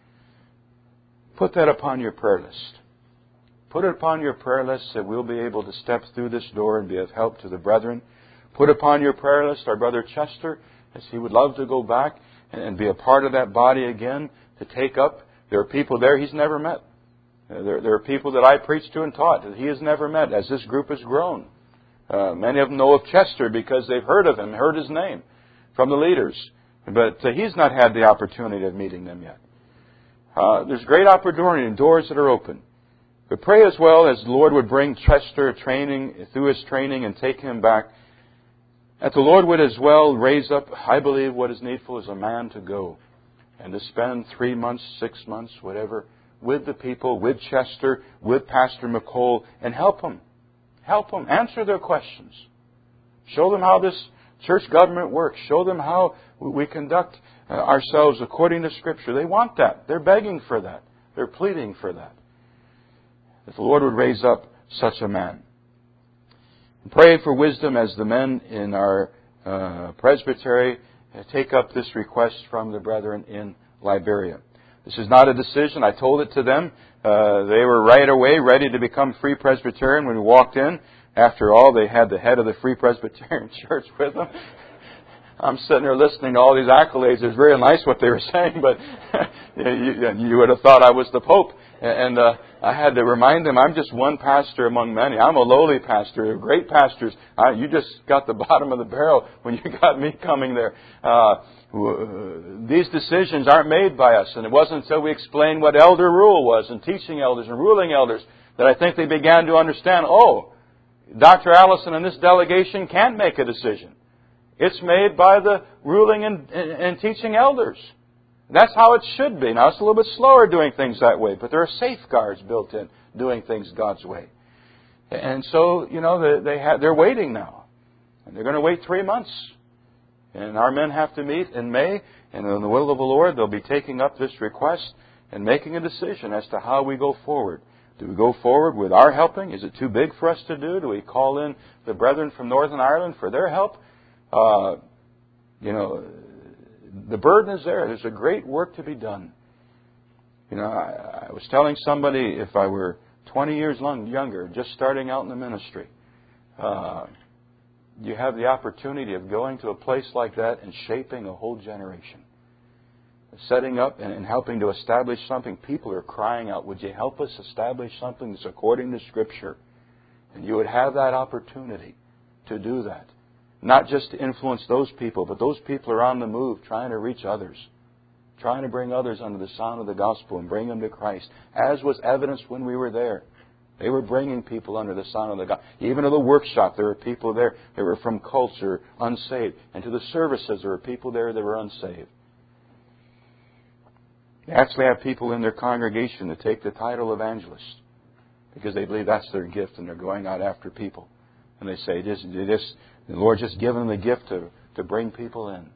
Put that upon your prayer list. Put it upon your prayer list that we'll be able to step through this door and be of help to the brethren. Put upon your prayer list our brother Chester, as he would love to go back and be a part of that body again, to take up. There are people there he's never met. There are people that I preached to and taught that he has never met as this group has grown. Many of them know of Chester because they've heard of him, heard his name from the leaders. But he's not had the opportunity of meeting them yet. There's great opportunity and doors that are open. But pray as well as the Lord would bring Chester through his training and take him back. That the Lord would as well raise up, I believe what is needful is a man to go and to spend 3 months, 6 months, whatever, with the people, with Chester, with Pastor McCole, and help them. Help them. Answer their questions. Show them how this church government works. Show them how we conduct ourselves according to Scripture. They want that. They're begging for that. They're pleading for that. That the Lord would raise up such a man. And pray for wisdom as the men in our presbytery take up this request from the brethren in Liberia. This is not a decision. I told it to them. They were right away ready to become Free Presbyterian when we walked in. After all, they had the head of the Free Presbyterian Church with them. I'm sitting there listening to all these accolades. It was very nice what they were saying, but you would have thought I was the Pope. And I had to remind them, I'm just one pastor among many. I'm a lowly pastor. They're great pastors. You just got the bottom of the barrel when you got me coming there. These decisions aren't made by us. And it wasn't until we explained what elder rule was and teaching elders and ruling elders that I think they began to understand, Dr. Allison and this delegation can't make a decision. It's made by the ruling and teaching elders. That's how it should be. Now, it's a little bit slower doing things that way, but there are safeguards built in doing things God's way. And so, they're waiting now. And they're going to wait 3 months. And our men have to meet in May, and in the will of the Lord, they'll be taking up this request and making a decision as to how we go forward. Do we go forward with our helping? Is it too big for us to do? Do we call in the brethren from Northern Ireland for their help? The burden is there. There's a great work to be done. I was telling somebody if I were 20 years younger, just starting out in the ministry, you have the opportunity of going to a place like that and shaping a whole generation. Setting up and helping to establish something. People are crying out, would you help us establish something that's according to Scripture? And you would have that opportunity to do that. Not just to influence those people, but those people are on the move trying to reach others. Trying to bring others under the sound of the gospel and bring them to Christ. As was evidenced when we were there. They were bringing people under the sound of the gospel. Even to the workshop, there were people there that were from culture, unsaved. And to the services, there were people there that were unsaved. They actually have people in their congregation that take the title evangelist because they believe that's their gift and they're going out after people. And they say, the Lord just given them the gift to bring people in.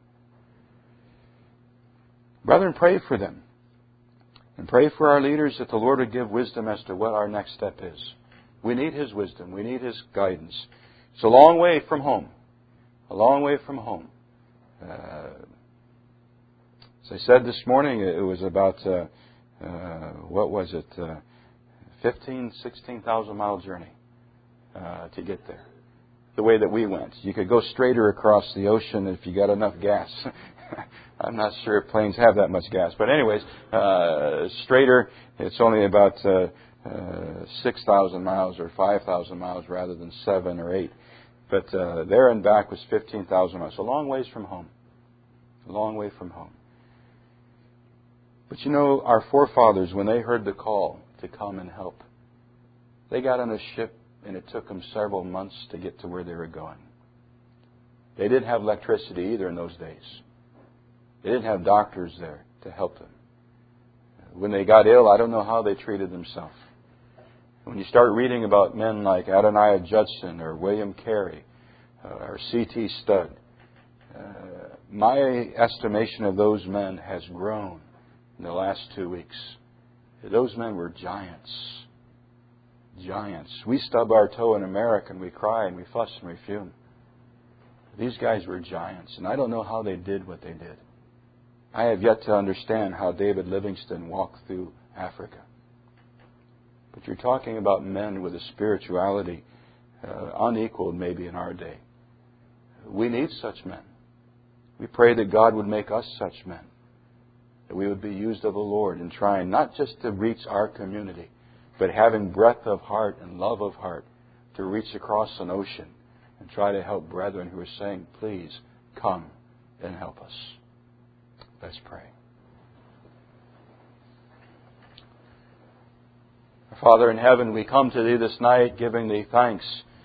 Brethren, pray for them. And pray for our leaders that the Lord would give wisdom as to what our next step is. We need His wisdom. We need His guidance. It's a long way from home. A long way from home. As I said this morning, it was about what was it, 16,000 mile journey to get there. The way that we went. You could go straighter across the ocean if you got enough gas. I'm not sure if planes have that much gas. But anyways, straighter, it's only about 6,000 miles or 5,000 miles rather than 7 or 8. But there and back was 15,000 miles. A long ways from home. A long way from home. But you know, our forefathers, when they heard the call to come and help, they got on a ship and it took them several months to get to where they were going. They didn't have electricity either in those days. They didn't have doctors there to help them. When they got ill, I don't know how they treated themselves. When you start reading about men like Adoniah Judson or William Carey or C.T. Studd, my estimation of those men has grown in the last 2 weeks. Those men were giants. Giants. We stub our toe in America and we cry and we fuss and we fume. These guys were giants, and I don't know how they did what they did. I have yet to understand how David Livingstone walked through Africa. But you're talking about men with a spirituality unequaled maybe in our day. We need such men. We pray that God would make us such men. That we would be used of the Lord in trying not just to reach our community, but having breadth of heart and love of heart to reach across an ocean and try to help brethren who are saying, please come and help us. Let's pray. Father in heaven, we come to Thee this night giving Thee thanks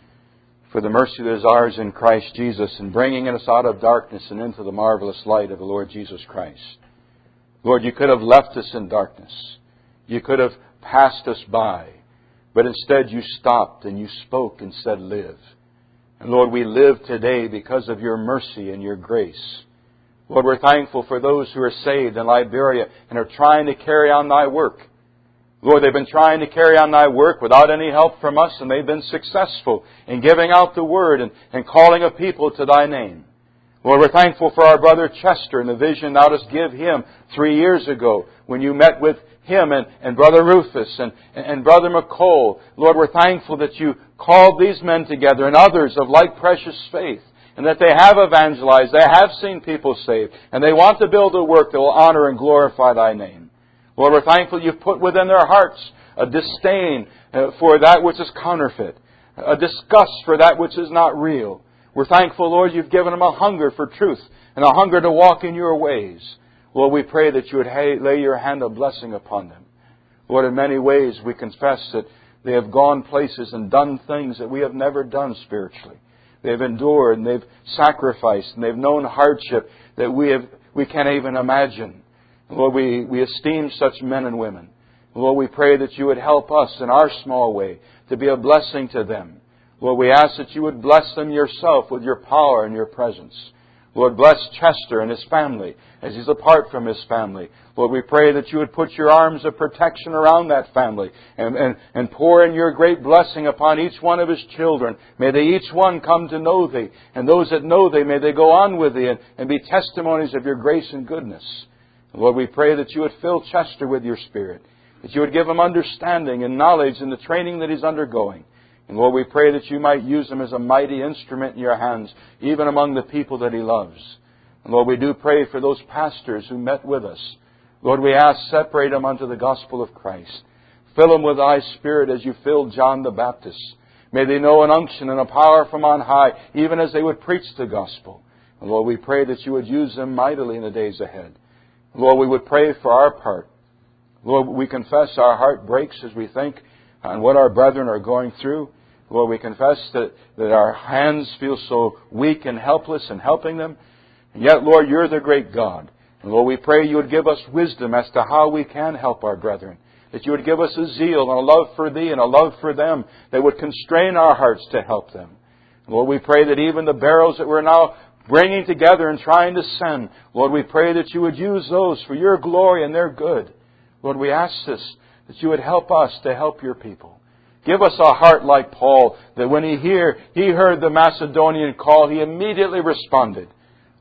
for the mercy that is ours in Christ Jesus and bringing us out of darkness and into the marvelous light of the Lord Jesus Christ. Lord, You could have left us in darkness. You could have passed us by. But instead You stopped and You spoke and said, live. And Lord, we live today because of Your mercy and Your grace. Lord, we're thankful for those who are saved in Liberia and are trying to carry on Thy work. Lord, they've been trying to carry on Thy work without any help from us, and they've been successful in giving out the Word and calling a people to Thy name. Lord, we're thankful for our brother Chester and the vision Thou didst give him 3 years ago when You met with him and Brother Rufus and Brother McCole. Lord, we're thankful that You called these men together and others of like precious faith, and that they have evangelized, they have seen people saved, and they want to build a work that will honor and glorify Thy name. Lord, we're thankful You've put within their hearts a disdain for that which is counterfeit, a disgust for that which is not real. We're thankful, Lord, You've given them a hunger for truth and a hunger to walk in Your ways. Lord, we pray that You would lay Your hand of blessing upon them. Lord, in many ways we confess that they have gone places and done things that we have never done spiritually. They've endured and they've sacrificed and they've known hardship that we can't even imagine. Lord, we esteem such men and women. Lord, we pray that You would help us in our small way to be a blessing to them. Lord, we ask that You would bless them Yourself with Your power and Your presence. Lord, bless Chester and his family as he's apart from his family. Lord, we pray that You would put Your arms of protection around that family and pour in Your great blessing upon each one of his children. May they each one come to know Thee. And those that know Thee, may they go on with Thee and be testimonies of Your grace and goodness. Lord, we pray that You would fill Chester with Your Spirit, that You would give him understanding and knowledge in the training that he's undergoing. And Lord, we pray that You might use him as a mighty instrument in Your hands, even among the people that he loves. And Lord, we do pray for those pastors who met with us. Lord, we ask, separate them unto the gospel of Christ. Fill them with Thy Spirit as You filled John the Baptist. May they know an unction and a power from on high, even as they would preach the gospel. And Lord, we pray that You would use them mightily in the days ahead. Lord, we would pray for our part. Lord, we confess our heart breaks as we think on what our brethren are going through. Lord, we confess that our hands feel so weak and helpless in helping them. And yet, Lord, You're the great God. And Lord, we pray You would give us wisdom as to how we can help our brethren. That You would give us a zeal and a love for Thee and a love for them that would constrain our hearts to help them. Lord, we pray that even the barrels that we're now bringing together and trying to send, Lord, we pray that You would use those for Your glory and their good. Lord, we ask this, that You would help us to help Your people. Give us a heart like Paul, that when he heard the Macedonian call, he immediately responded.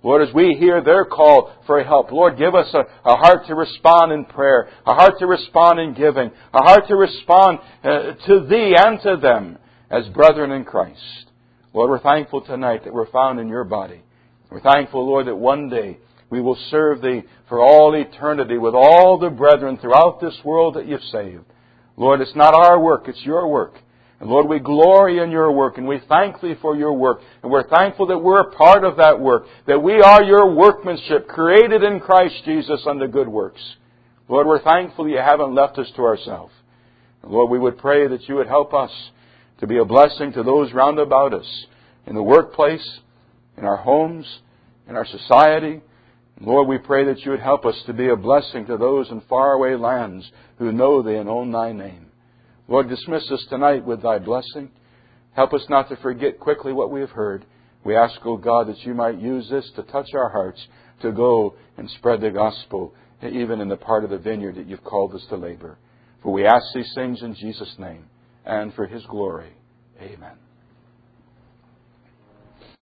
Lord, as we hear their call for help, Lord, give us a heart to respond in prayer, a heart to respond in giving, a heart to respond to Thee and to them as brethren in Christ. Lord, we're thankful tonight that we're found in Your body. We're thankful, Lord, that one day we will serve Thee for all eternity with all the brethren throughout this world that You've saved. Lord, it's not our work, it's Your work. And Lord, we glory in Your work, and we thank Thee for Your work. And we're thankful that we're a part of that work, that we are Your workmanship, created in Christ Jesus unto good works. Lord, we're thankful You haven't left us to ourselves. And Lord, we would pray that You would help us to be a blessing to those round about us, in the workplace, in our homes, in our society. And Lord, we pray that You would help us to be a blessing to those in faraway lands who know Thee and own Thy name. Lord, dismiss us tonight with Thy blessing. Help us not to forget quickly what we have heard. We ask, O God, that You might use this to touch our hearts, to go and spread the gospel, even in the part of the vineyard that You've called us to labor. For we ask these things in Jesus' name and for His glory. Amen.